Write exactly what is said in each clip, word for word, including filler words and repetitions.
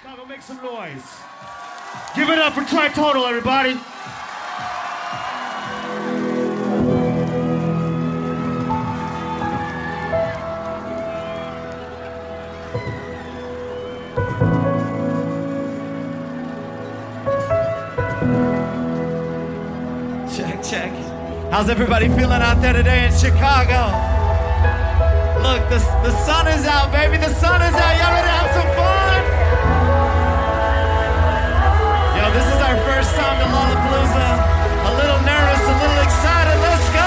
Chicago, make some noise. Give it up for Tritonal, everybody. Check, check. How's everybody feeling out there today in Chicago? Look, the, the sun is out, baby. The sun is out. Y'all ready to have some fun? Yo, this is our first time to Lollapalooza. A little nervous, a little excited. Let's go!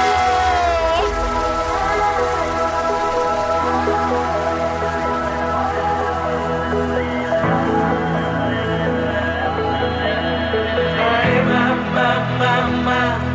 Hey, my, my, my, my.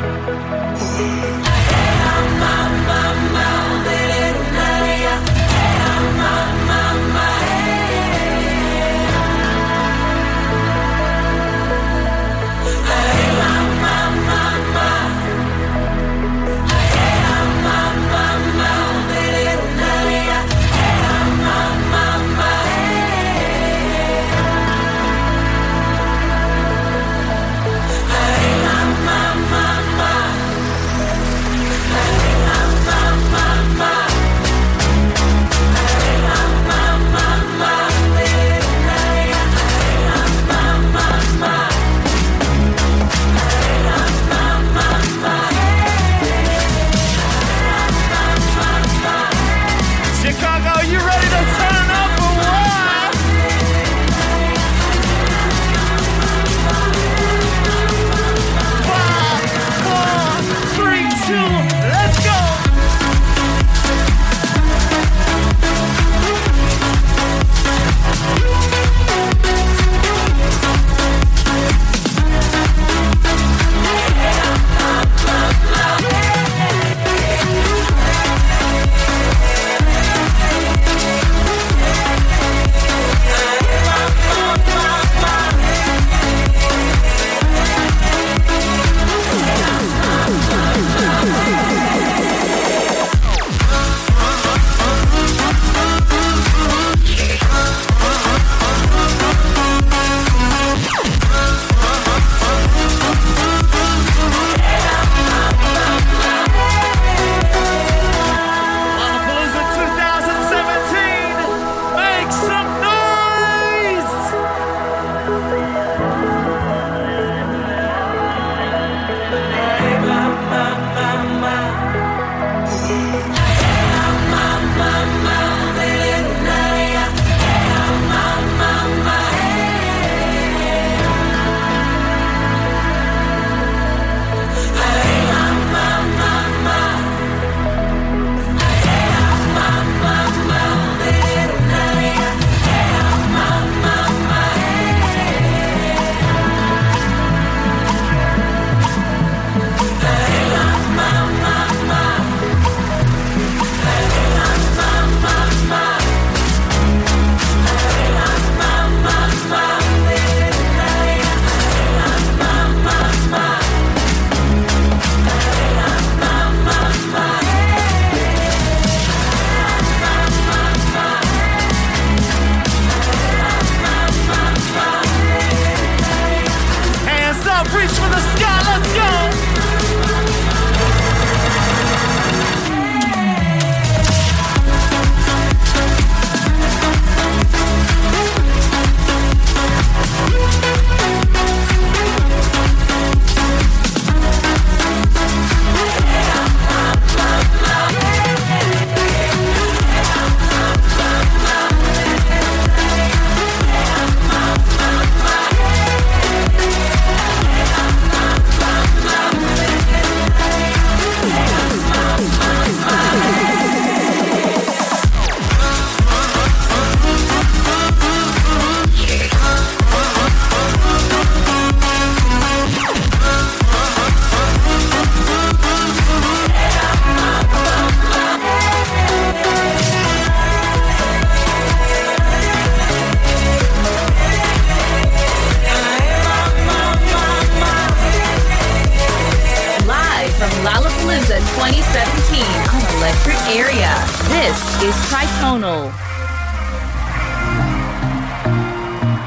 twenty seventeen on Electric Area. This is Tritonal.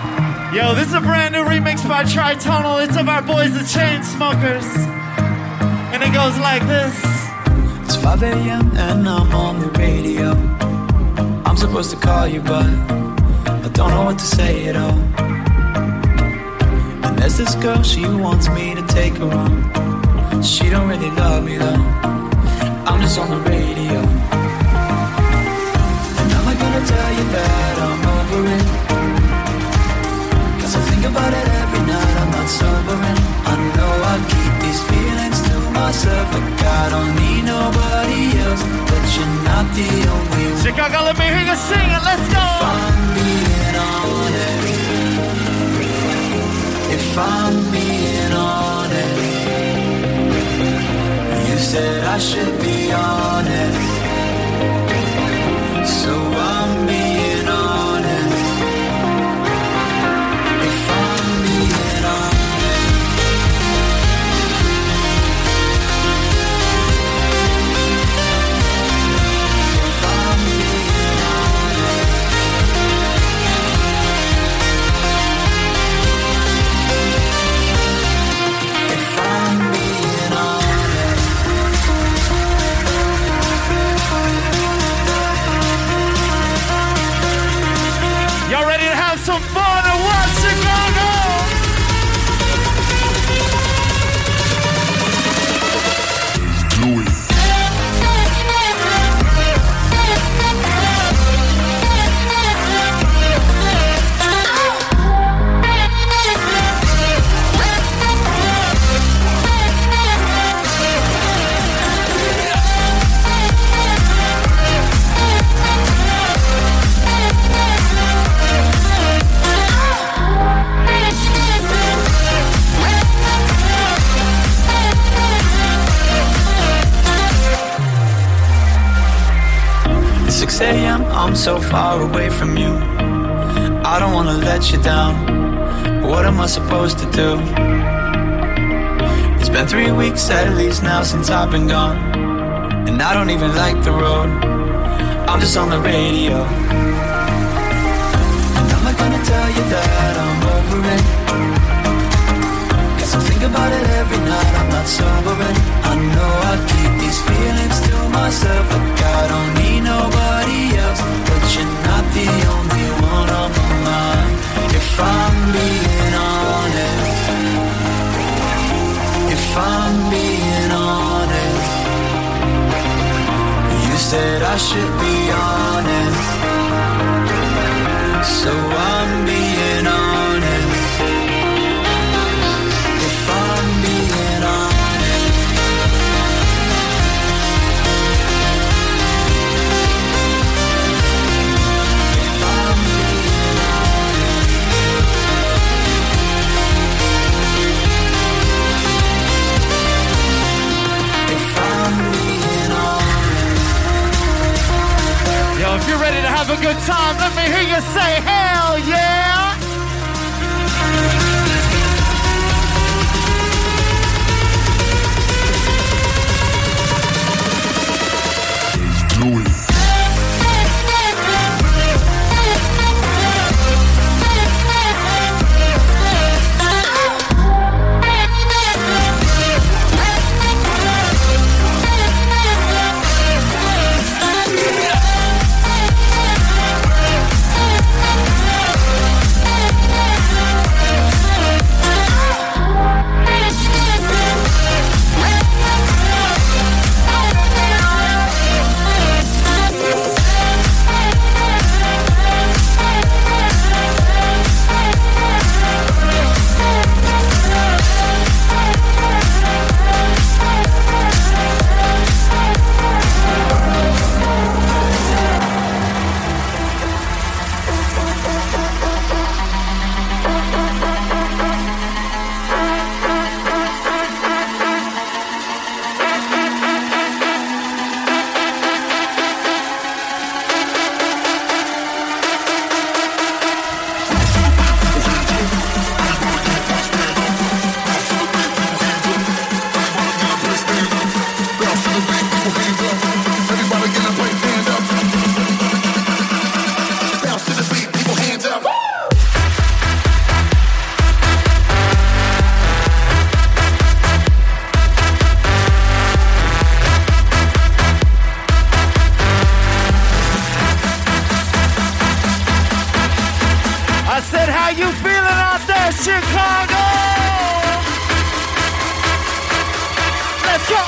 Yo, this is a brand new remix by Tritonal. It's of our boys, the Chainsmokers. And it goes like this. It's five a.m. and I'm on the radio. I'm supposed to call you, but I don't know what to say at all. And there's this girl, she wants me to take her on. She don't really love me though. I'm just on the radio. And I'm not gonna tell you that I'm over it, I think about it every night, I'm not sobering. I know I keep these feelings to myself, like I don't need nobody else, but you're not the only one. Chicago, let me hear you sing it, let's go! If I'm being honest, if I'm being honest, you said I should be honest, so I'm being honest. Y'all ready to have some fun and what, Chicago? Do it. six a.m. I'm so far away from you. I don't wanna let you down. What am I supposed to do? It's been three weeks at least now since I've been gone, and I don't even like the road. I'm just on the radio, and I'm not gonna tell you that I'm over it, cause I think about it every night, I'm not sobering. I know I keep these feelings to myself, like I don't need nobody else, but you're not the only one on my mind. If I'm being honest, if I'm being honest, you said I should be honest, so I'm being honest. If I'm being honest, if I'm being honest, if I'm being honest. Yo, if you're ready to have a good time, let me hear you say hell yeah! Do it. I said, how you feeling out there, Chicago? Let's go.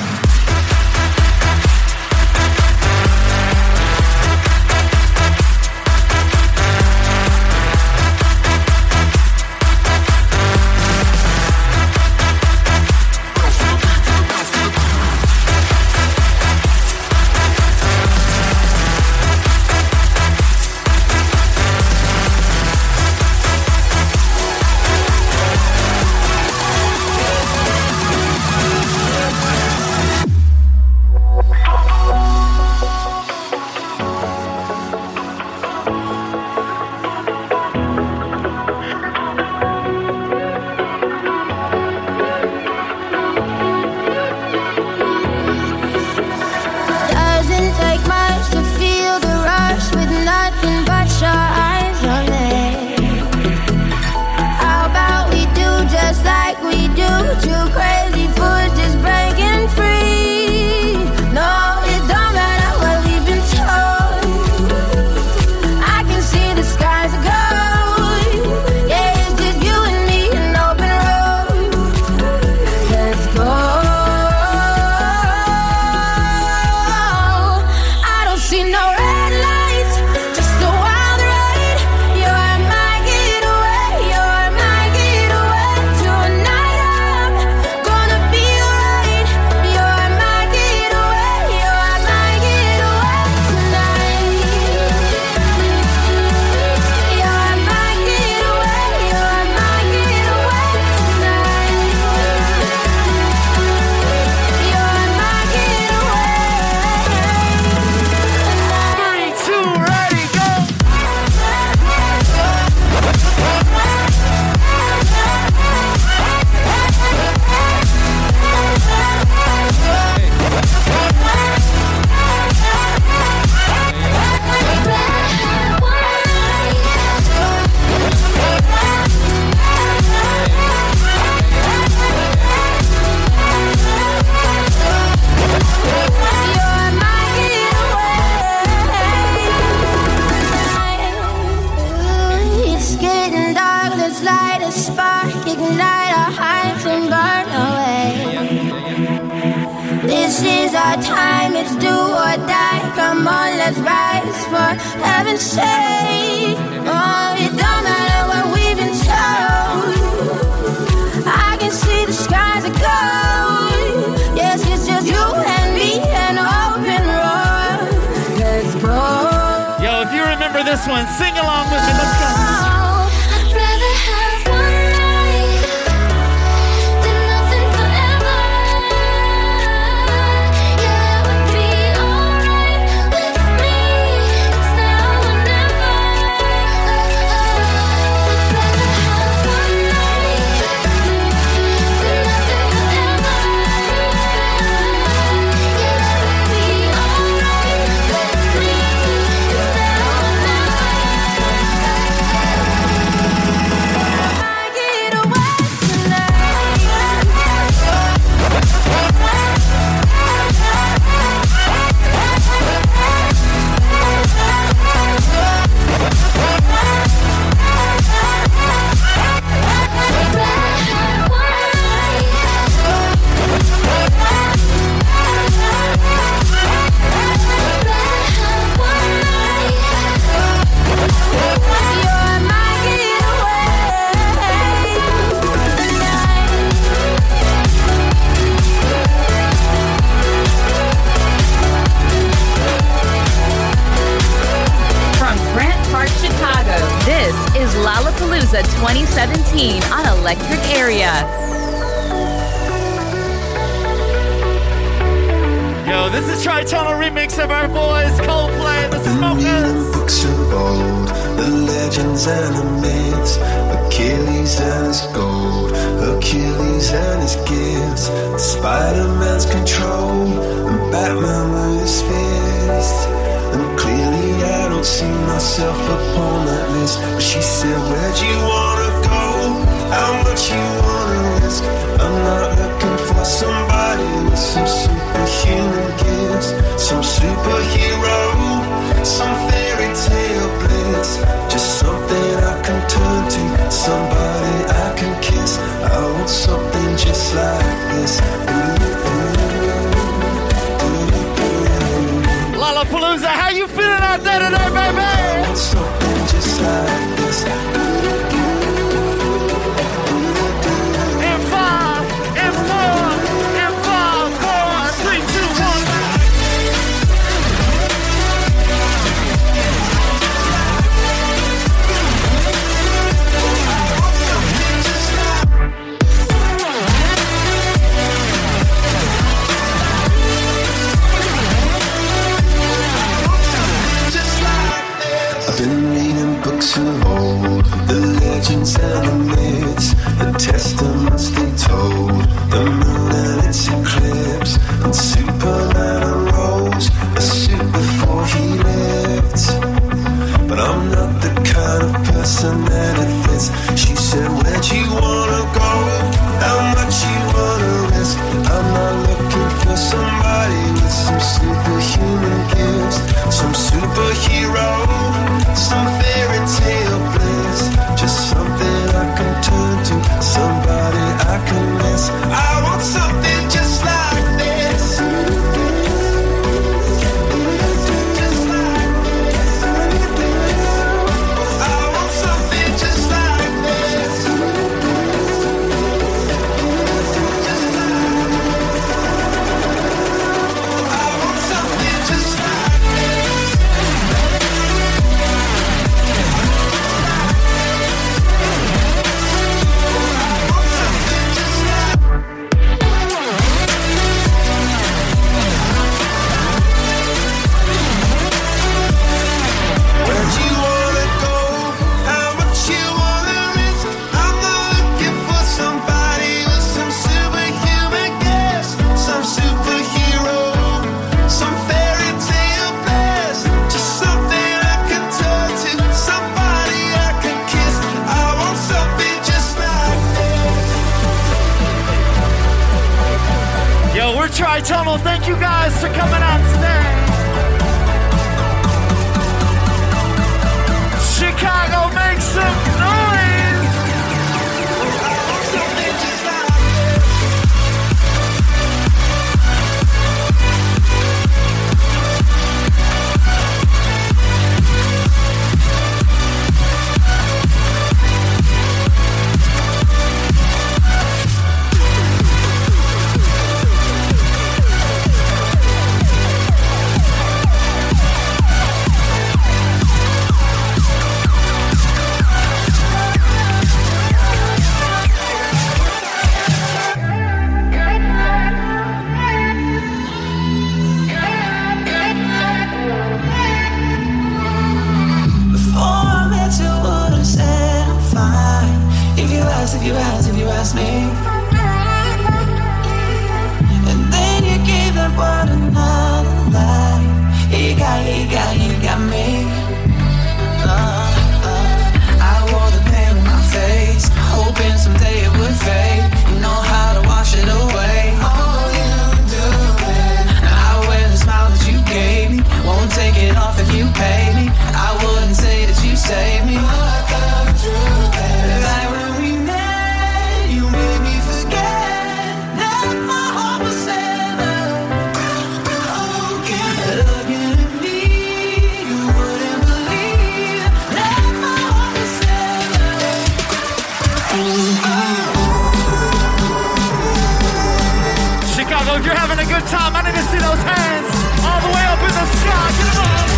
twenty seventeen on Electric Area. Yo, this is Tritonal remix of our boys Coldplay, The Smokers. The books of old, the legends and the myths, Achilles and his gold, Achilles and his gifts, Spider-Man's control, and Batman with his fist. And clearly I don't see myself upon that list. But she said, where'd you wanna go? How much you wanna risk? I'm not looking for somebody with some superhuman gifts, some superhero, some fairy tale bliss, just something I can somebody I can kiss. I want something just like this. Lollapalooza, how you feeling out there today, baby? I want something just like this. In five, in four, in five, four, three, two, one. I've been reading books of old, the legends and the myths, the testaments they told, the moon and its eclipse, and Superman unrolls a suit before he lived. But I'm not the kind of person that it fits. She said, where'd you wanna go? How much you wanna risk? I'm not looking for somebody with some superhuman gifts, some superhero, some fairy tale bliss, just something I can turn to, somebody I can miss. I want something just like this. Just like this. I want something just like this. Just like I want something just like this. Where'd you wanna go? How much you wanna risk? I'm not looking for somebody with some superhuman gifts, some superhero, some fairy tale bliss, just something I can turn to, somebody I can kiss. I want something just like this. Yo, we're Tri-Tunnel. Thank you guys for coming out today. Chicago, make some noise. I want something just like this. Before I met you, would've said I'm fine. If you ask, if you ask, if you ask me. And then you gave that word another life. You got, you got, you got me. Uh, uh, I wore the pain on my face, hoping someday it would fade. You know how to wash it away. All you do it. I wear the smile that you gave me, won't take it off if you pay me. I wouldn't say that you saved me, like when we met, you made me forget that my heart was seven. Looking at me, you wouldn't believe that my heart was seven. Chicago, if you're having a good time, I need to see those hands all the way up in the sky. Get 'em up.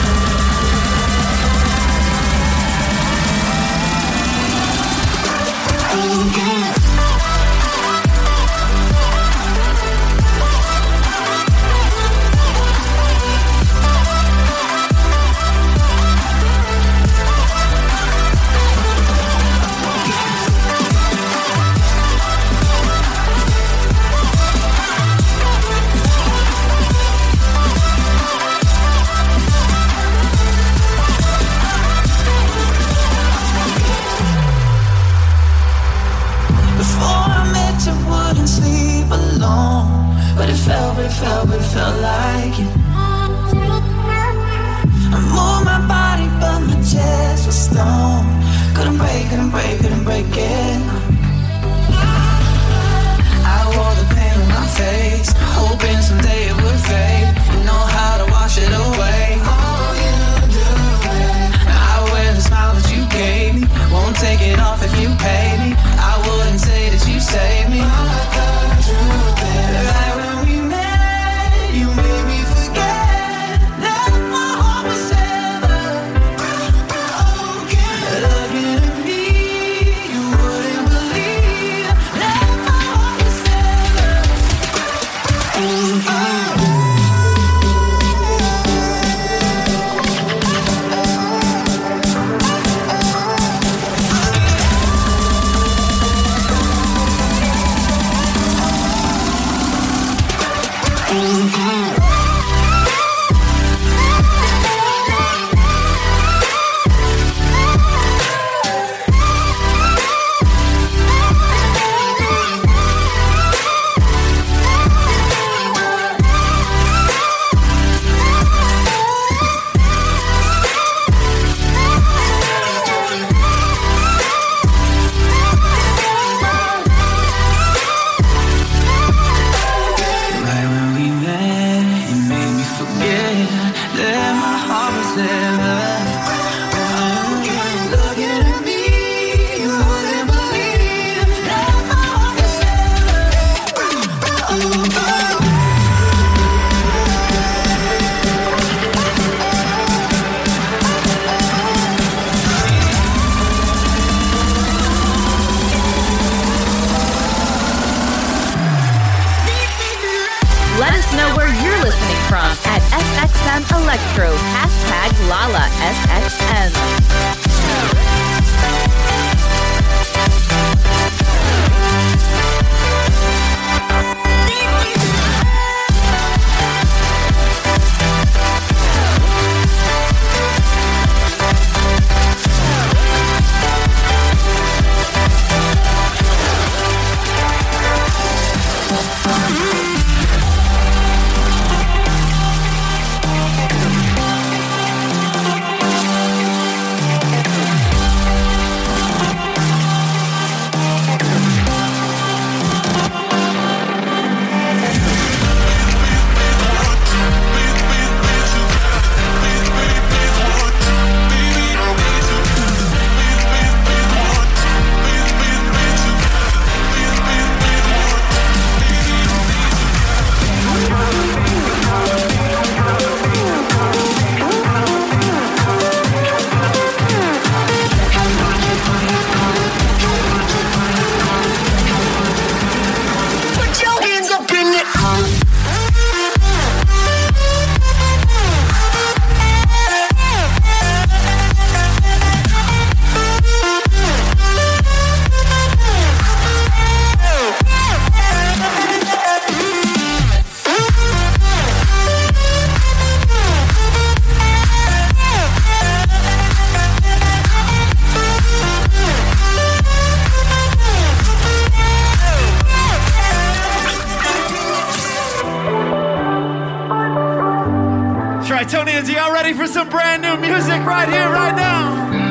felt, but it felt like it. I moved my body, but my chest was stone. Couldn't break, couldn't break, couldn't take it off if you pay me. I wouldn't say that you saved me. All I gotta do is right when we met, you made me forget that my heart was ever broken. Looking at me, you wouldn't believe that my heart was ever broken. Electro, hashtag Lala S X M. Tritonians, y'all ready for some brand new music right here, right now?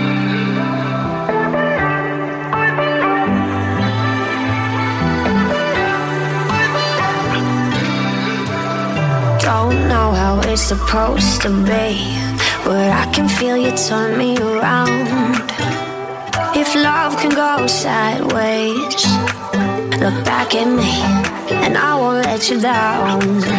Don't know how it's supposed to be, but I can feel you turn me around. If love can go sideways, look back at me and I won't let you down.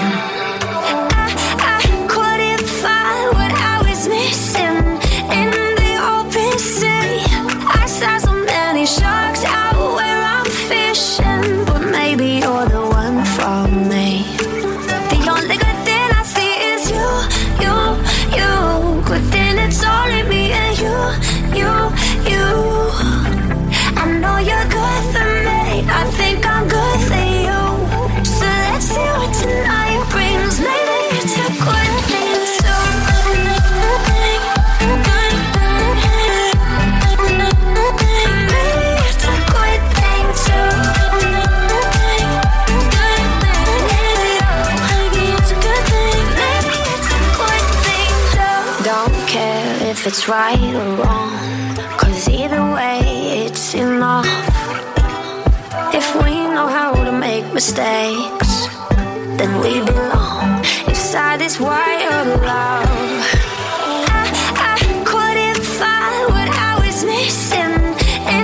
I, I couldn't find what I was missing in the open sea. I saw so many sharks out where I'm fishing, but maybe you're the one for me. The only good thing I see is you, you, you. Good thing it's only me and you, you, you. I know you're good for me, I think I'm good for you. So let's see what tonight brings. Maybe it's a good thing too. Maybe it's a good thing too. Maybe it's a good thing. Maybe it's a good thing too. Don't care if it's right or wrong, 'cause either way it's enough. If we know how to make mistakes, then we belong inside this wild love. I, I couldn't find what I was missing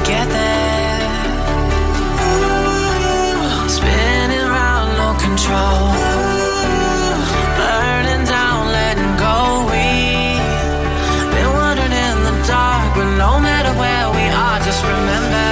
get there. Ooh, spinning round, no control. Burning down, letting go. We've been wandering in the dark, but no matter where we are, just remember.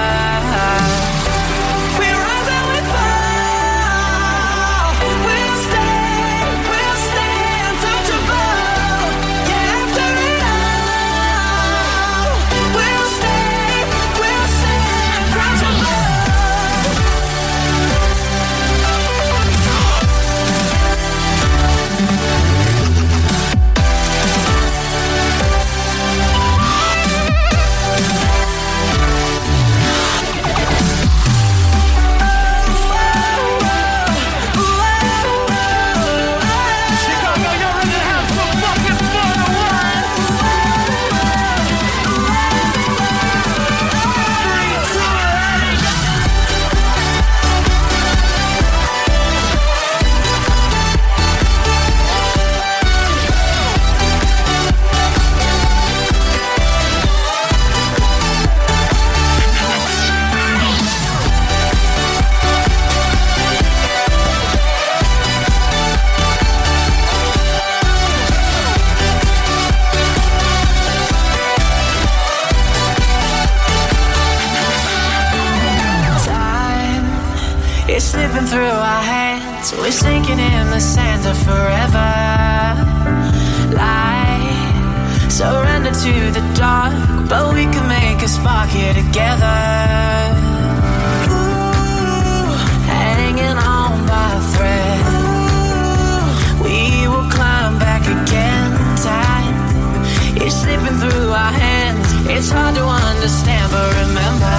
Slipping through our hands, we're sinking in the sands of forever. Light, surrender to the dark, but we can make a spark here together. Ooh, hanging on by a thread. Ooh, we will climb back again. Time is slipping through our hands. It's hard to understand, but remember.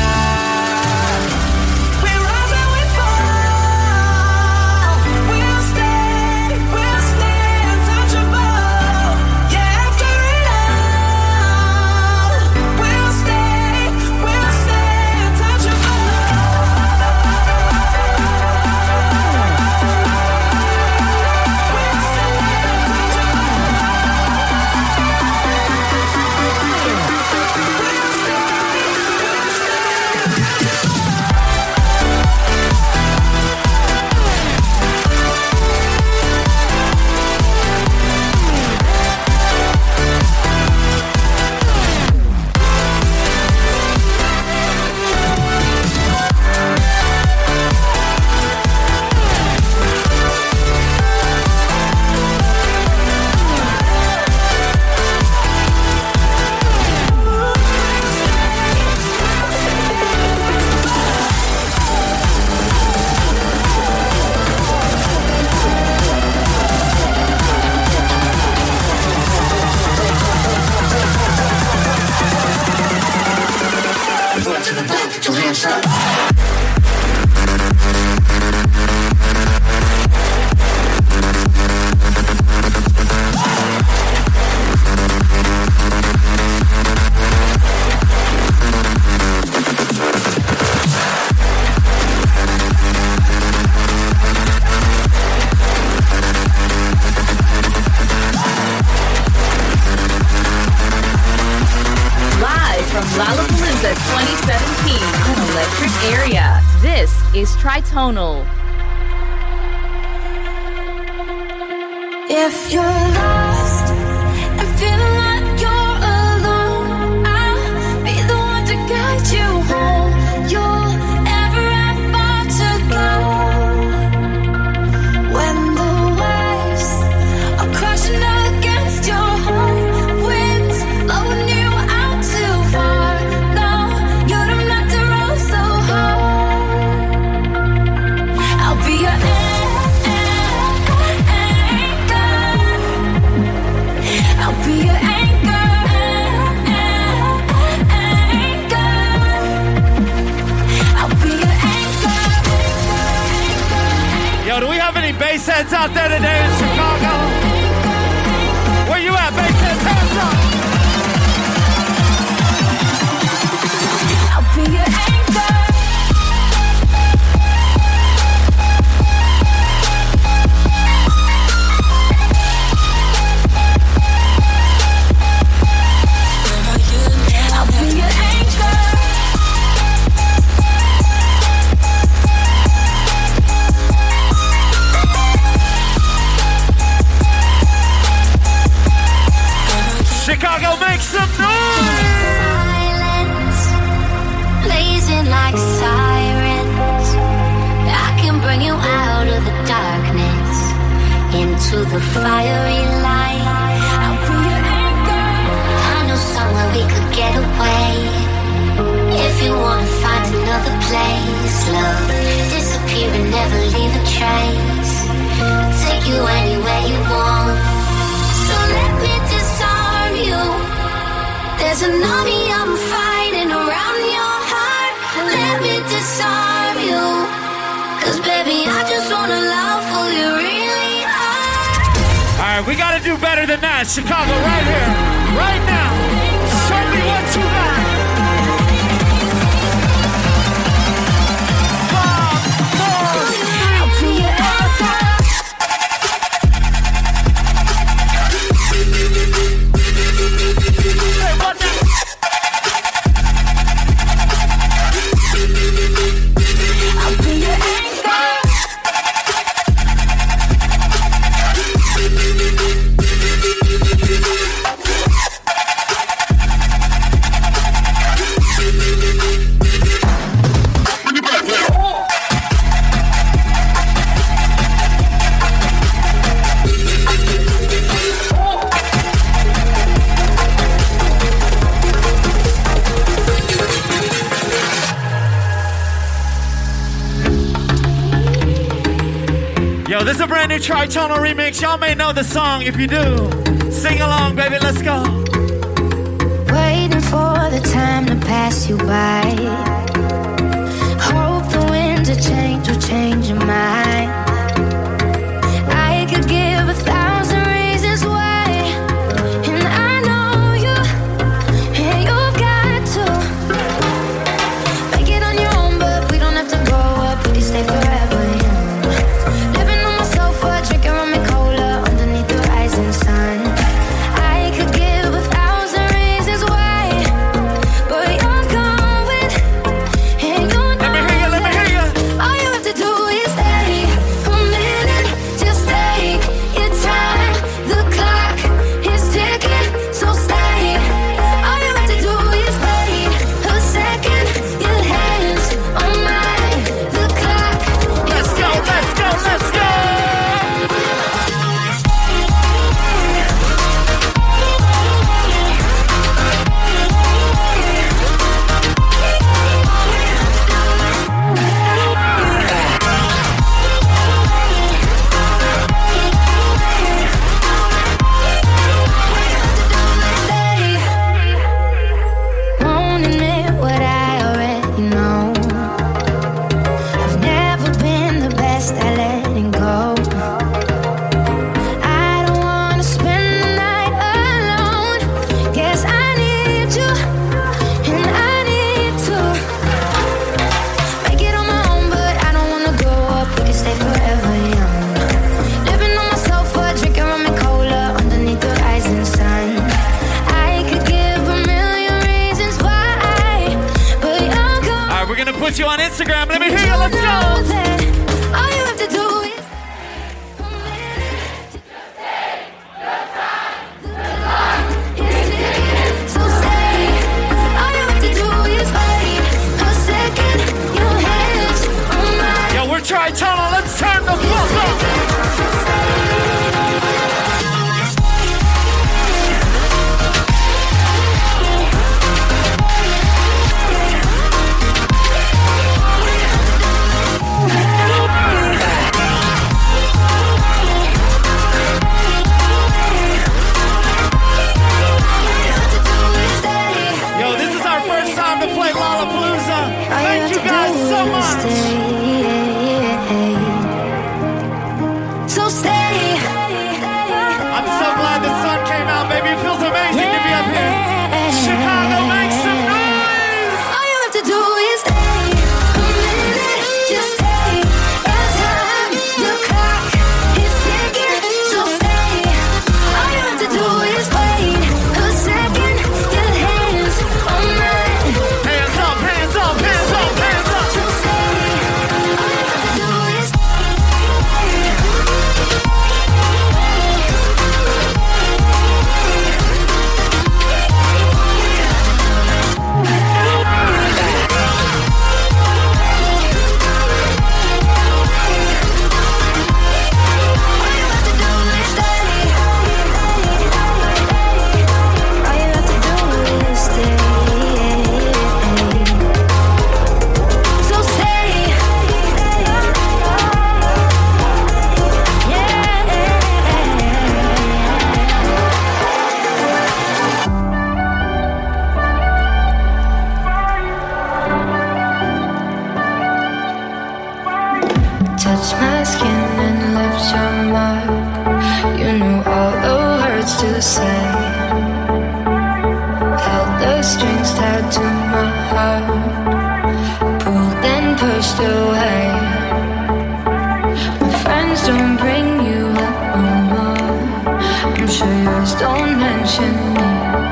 Tritonal. If you're lost and feeling like you're alone, I'll be the one to guide you home. You'll ever have far to go. When the waves are crashing against your home, winds blowing you out too far. No, you don't have to roll so hard. I'll be your I'll be your anchor, anchor. I'll be your anchor, Yo, do we have any bass heads out there today in Chicago? Where you at, bass heads? Hands up! I'll be your anchor. I'll be your anchor. like sirens. I can bring you out of the darkness into the fiery light. I'll be your anchor. I know somewhere we could get away. If you wanna find another place, love, disappear and never leave a trace. I'll take you anywhere you want. So let me disarm you. There's an army I'm fighting around your heart. Let me disarm you. Cause baby, I just wanna love for you really hard. Alright, we gotta do better than that. Chicago, right here, right now. Show me what you got. Five, four, I'll be your anchor. hey, what now? I'll be your anchor. Yo, this is a brand new Tritonal remix. Y'all may know the song. If you do, sing along, baby. Let's go. Waiting for the time to pass you by. Hope the winds of change will change your mind. I could give a thousand reasons why, and I know you, and you've got to make it on your own, but we don't have to grow up. We can stay forever young. Living on my sofa, drinking rum and cola underneath the rising sun. I could give a thousand reasons why, but you're going, and you know Let me hear you, let me hear you. all you have to do is stay a minute, just take your time. The clock is ticking, so stay. All you have to do is wait a second. Your hands on mine. The clock is Let's go, let's go, let's go. Won't admit what I already know. I've never been the best at letting go. I don't wanna spend the night alone. Guess I need you, and I need to make it on my own, but I don't wanna grow up. We can stay forever young. Living on my sofa, drinking rum and cola underneath the rising sun. I could give a million reasons why, but you're gone. All right, we're gonna put you on Instagram. Let me hear you. Let's Know go. that all you have to do is is ticking, so stay. All you have to do is wait a second. Your hands on mine. Yo, we're Tritonal. Let's turn the fuck up. I heart, pulled and pushed away. My friends don't bring you up no more. I'm sure yours don't mention me.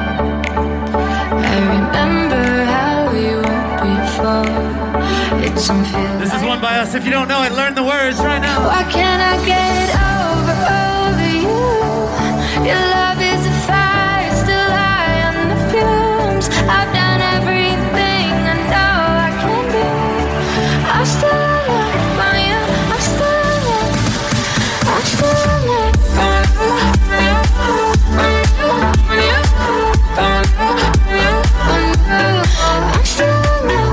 I remember how we were before. It's unfair. This is one by us. If you don't know it, learn the words right now. Why can't I get over, over you? Your love is a fire, still high on the fumes. I've done everything I know I can do. I'm still in love by you. I'm still in love. I'm still in love. I'm still in love.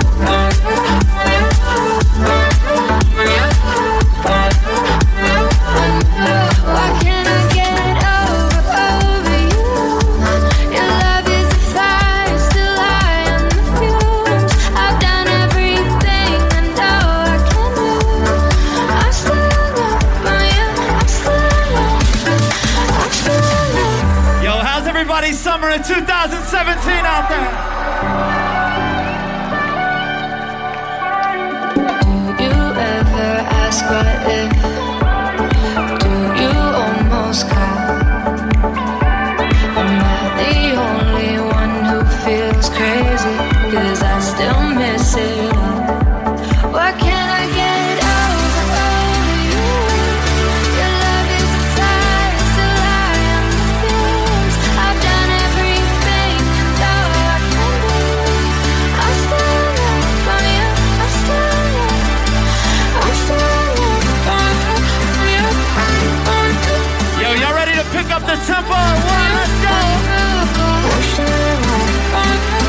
Why can't I get over, over you? Your love is a fire, still high on the fumes. I've done everything I know I can do. I'm still in love by you. I'm still in love. I'm still in love. Yo, how's everybody's summer in two thousand seventeen out there? Do you ever ask what if? Do you almost cry? Am I the only one who feels crazy? 'Cause I still miss it all. Why can't I get over, over you? Your love is a fire, still high on the fumes. I've done everything I know I can do. I'm still in love by you. I'm still in love. I'm still in love by you. Yo, y'all ready to pick up the tempo? One, let's go. I'm still in love by you.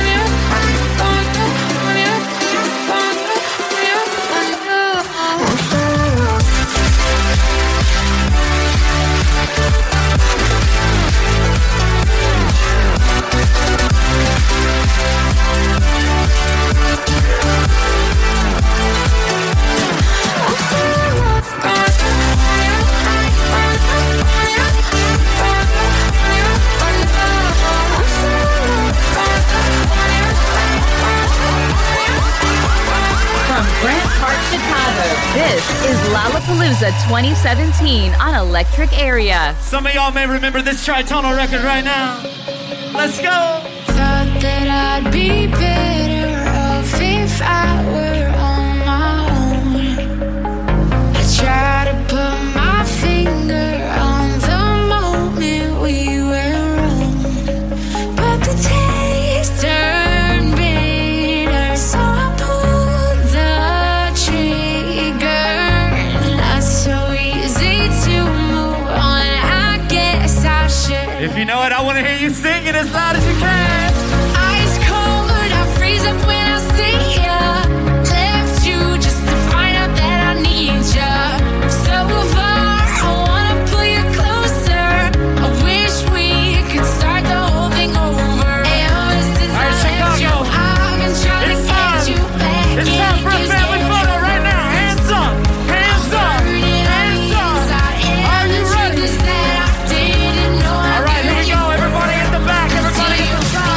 From Grant Park, Chicago, this is Lollapalooza twenty seventeen on Electric Area. Some of y'all may remember this tritonal record right now. Let's go. Thought that I'd be better off if I were on my own. I try to put my finger on the moment we were wrong, but the taste turned bitter, so I pulled the trigger. Not so easy to move on. I guess I should. If you know it, I want to hear you sing it as loud as you can. Ice cold, I freeze up when I see ya. Left you just to find out that I need ya. So far, I wanna pull you closer. I wish we could start the whole thing over. Ever since All right, I left you, Chicago. I've been trying It's to get time. you back. It's time for a in. family Just photo right now. Hands up. Hands up. burning on Hands the up. inside. And Are you the truth ready? is that I didn't know I All right, here we could. go. Everybody in the back. Everybody in the side.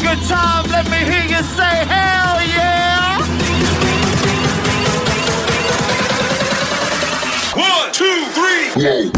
good time, let me hear you say hell yeah! One, two, three, whoa.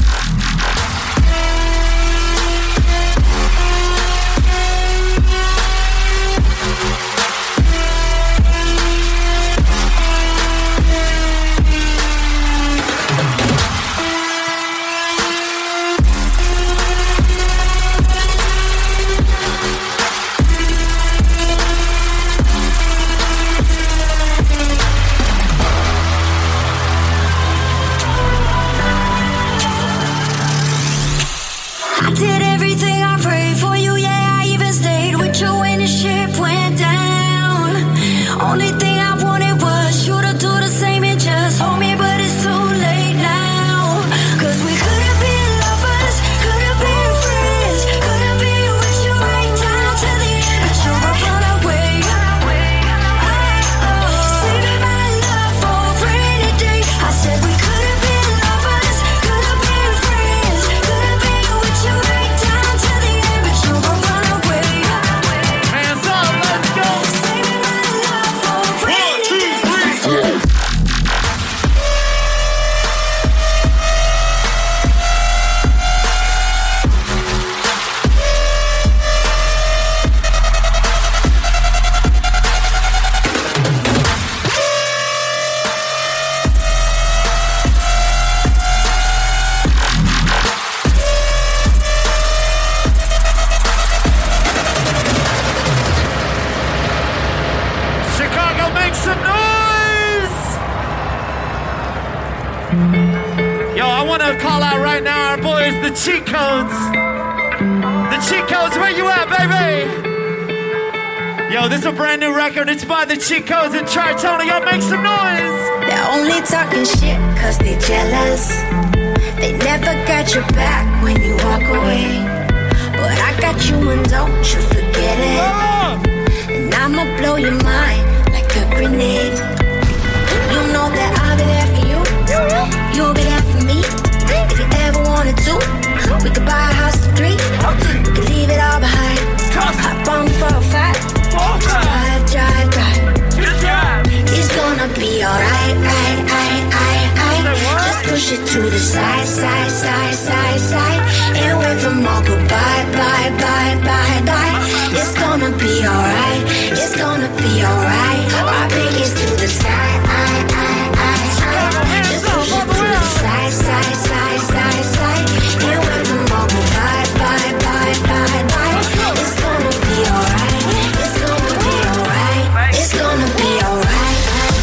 Cheat codes. The cheat codes, where you at, baby? Yo, this is a brand new record. It's by the Cheat Codes and Tritona. Y'all make some noise. They're only talking shit cause they jealous. They never got your back when you walk away. But I got you and don't you forget it. Oh. And I'ma blow your mind like a grenade. You know that I'll be there for you. You'll be there for me. If you ever wanted to, we could buy a house for three. We could leave it all behind. Hop on for a fight. Drive, drive, drive. It's gonna be alright, right, right, right, right. Just push it to the side, side, side, side, side. And wait for more goodbye, bye, bye, bye, bye. It's gonna be alright. It's gonna be alright. My biggest to the sky, I, I, I, I. Just push it to the side, side, side, side, side. And wait for more goodbye, bye, bye, bye, bye. It's gonna be alright. It's gonna be alright. It's gonna be alright.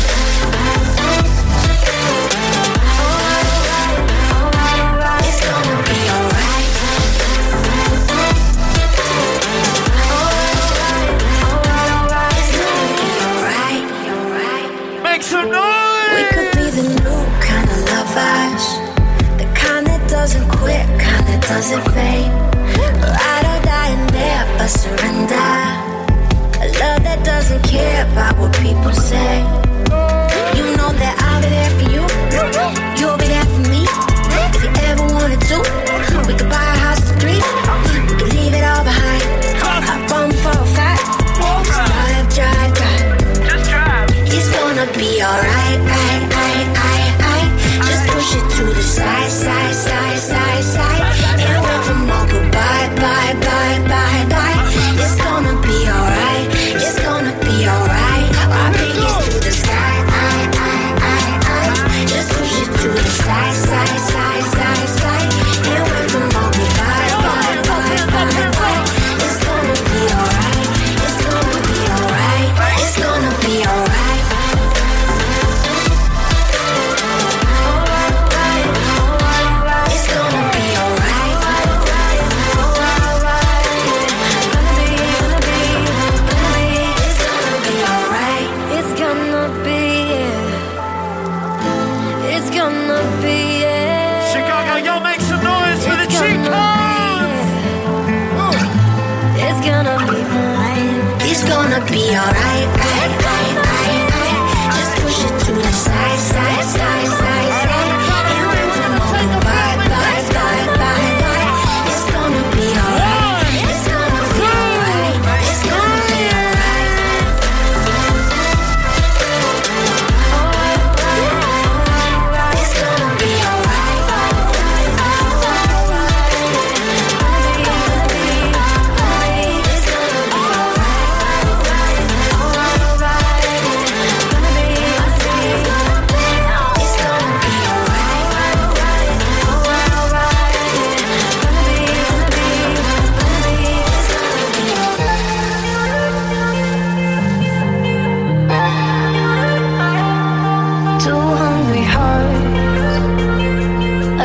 It's gonna be alright. It's gonna be alright. Make some noise. We could be the new kind of lovers, the kind that doesn't quit, kind that doesn't fade. Ride or die and never surrender. A love that doesn't care about what people say. You know that I'll be there for you. You'll be there for me. If you ever wanted to, we could buy a house for three. We could leave it all behind. Hop on for a fight. Drive, drive, drive. It's gonna be alright, right, right, right, right. Just push it to the side, side, side, side, side. And wait for more goodbye, bye, bye, bye, bye. It's gonna be alright. It's gonna be alright. Our biggest to the sky, I, I, I, I. Just push it to the side, side, side, side, side. And wait for more goodbye, bye, bye, bye, bye. It's gonna be alright. It's gonna be alright. It's gonna be alright. It's gonna be alright. Gonna be, gonna be, gonna be. It's gonna be alright. It's gonna be, yeah. It's gonna be, yeah. Chicago, y'all make some noise for the It's Cheat gonna Codes. be, It's gonna be alright. It's gonna be alright, right, right, right, right. Just push it to the side, side, side, side, side. And wait for more goodbye, bye, bye, bye, bye. It's gonna be alright. It's gonna be alright. It's gonna be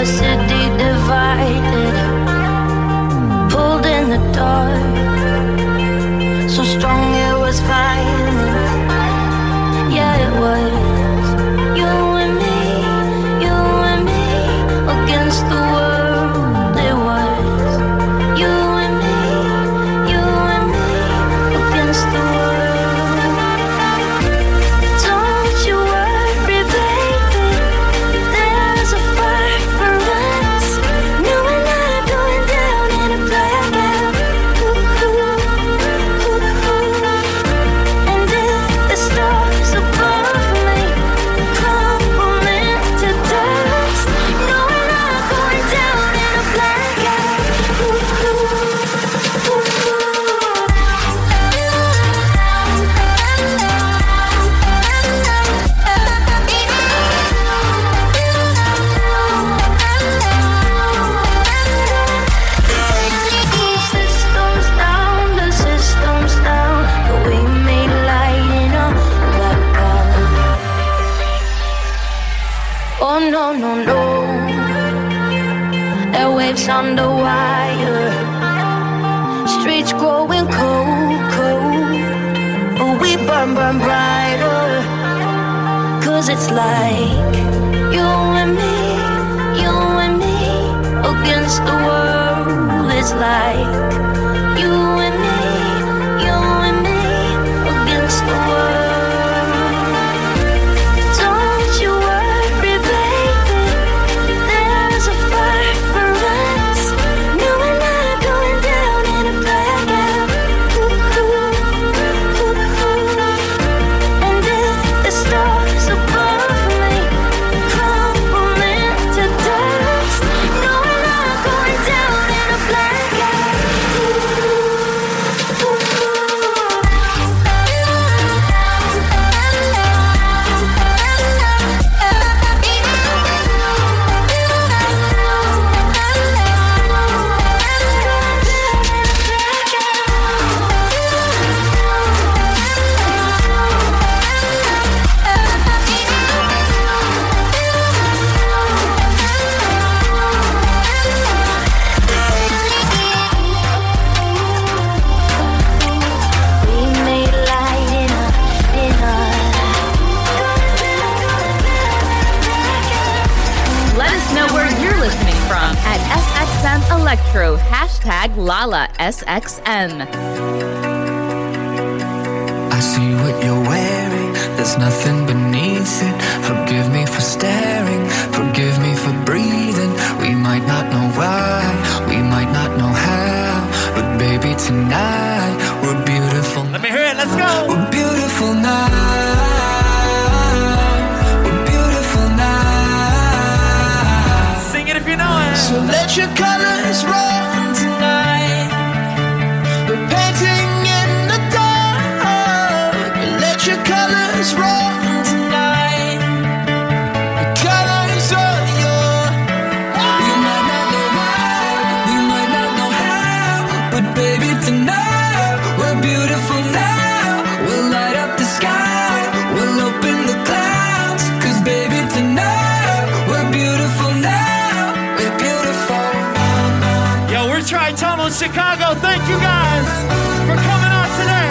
city divided, pulled in the dark, so strong it was violent. Yeah, it was you and me, you and me against the world. It was you and me, you and me against the world. Don't you worry, baby, there's a fire for us. No, we're not going down in a blackout. Ooh, ooh, ooh, ooh. And if the stars above me crumble into dust, no, we're not going down in a blackout. Ooh, ooh, ooh, Systems down, the systems down, but we made light in a blackout. Oh no, no, no, airwaves under wire, streets growing cold, cold, but we burn, burn brighter, cause it's like you and me, you and me against the world. It's like you and me, you and me against the world. Don't you worry, baby, there's a fire for us. No, we're not going down in a blackout. Ooh, ooh, ooh, ooh. And if the stars above me crumble into dust, no, we're not going down in a blackout. Ooh, ooh, we made light in a, in a. Let us know where you're listening from at S X M Electro, hashtag Lala S X M. I see what you're wearing, there's nothing beneath it. Forgive me for staring, forgive me for breathing. We might not know why, we might not know how, but baby tonight, we're beautiful. Let me hear it, let's go. We're beautiful now. We're beautiful now. Sing it if you know it. So let your colors run tonight. We're painting in the dark. Let your colors run tonight. The colors of your. We might not know why, we might not know how, but baby tonight we're beautiful now. We'll light up the sky, we'll open the clouds, 'cause baby tonight we're beautiful now. We're beautiful. Yo, we're Tri-Tomo Chicago. Thank you guys for coming out today.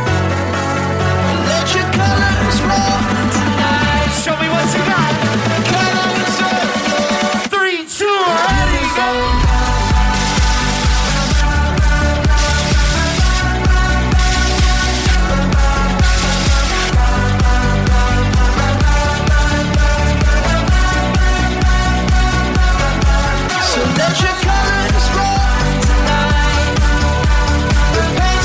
Let your colors run tonight. Show me what you got. Colors of your. Three, two, ready, go. So let your colors run tonight. We're painting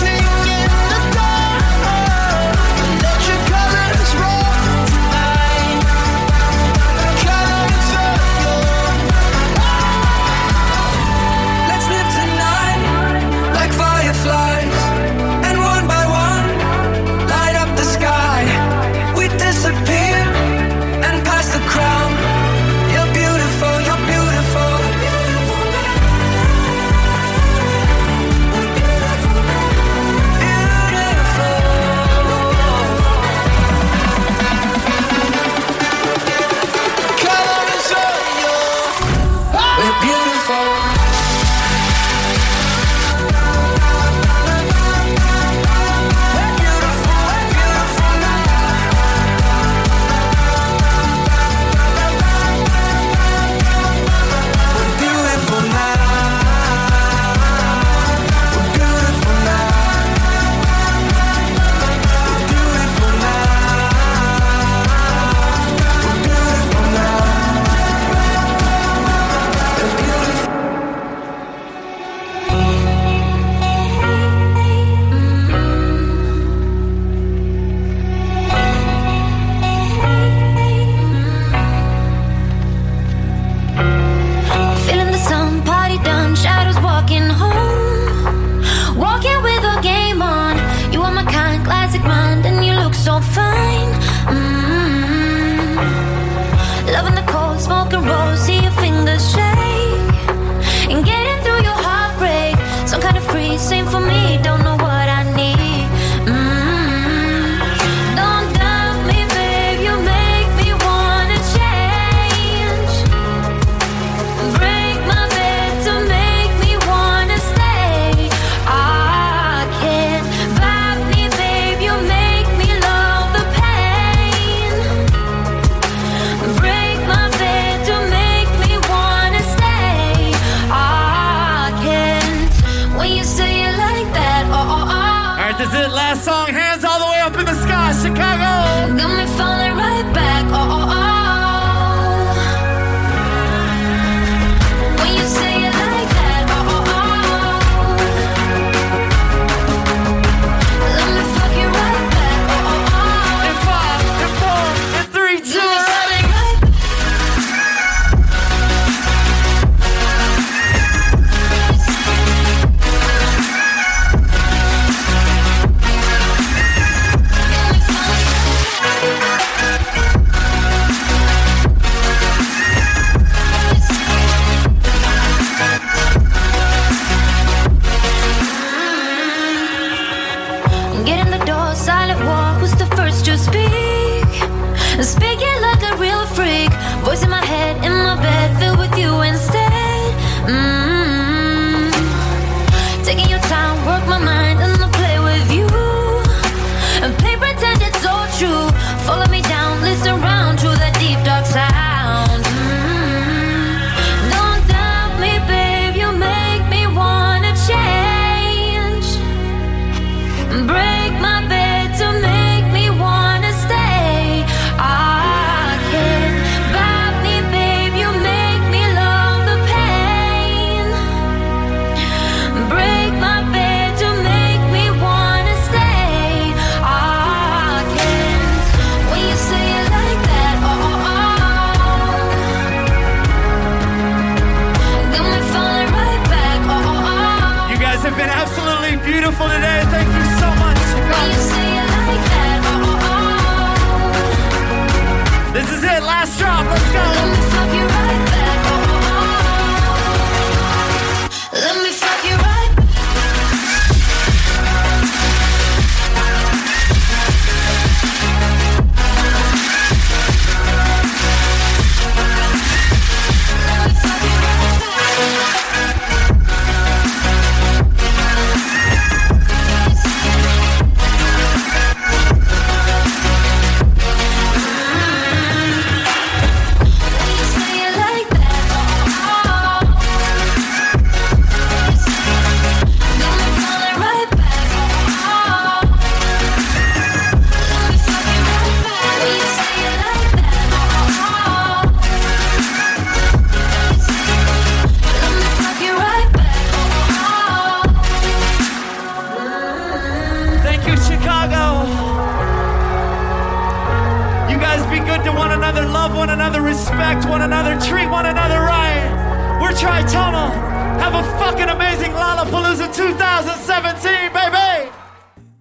is it. Last song, hands all the way up in the sky, Chicago. Got me falling right back. Oh, oh, oh. When you say it like that. Oh, oh, oh. Let me fuck you right back. Oh, oh, oh. In five, in four, in three, two, Let me ready? fuck you right back. Get in the door, silent walk, who's the first to speak? Speaking like a real freak, voice in my head, in my bed, filled with you instead. Mm-hmm. Taking your time, work my mind, and I'll play with you. And play pretend it's all true. Follow me down, listen round to that deep dark sound. Mm-hmm. Don't doubt me, babe, you make me wanna change. Break my bed to make me wanna stay. I can't bite me, babe. You make me love the pain. Break my bed to make me wanna stay. I can't. When you say it like that, oh, oh, oh. Got me falling right back, oh, oh, oh. You guys have been absolutely beautiful today. Thank you so much, When you Chicago. say it like that, oh, oh, oh. This is it, last drop, let's go. Let me fuck you right back. Oh, oh, oh. Let me fuck you right back. Let me fuck you right When you say it like that, oh, oh, oh. Got me falling right back, oh, oh, oh. Let me fuck you right back. When you say it like that, oh, oh, oh. Let me fuck you right back, oh, oh, oh. Thank you, Chicago. You guys be good to one another, love one another, respect one another, treat one another right. We're Tritonal. Have a fucking amazing Lollapalooza two thousand seventeen, baby.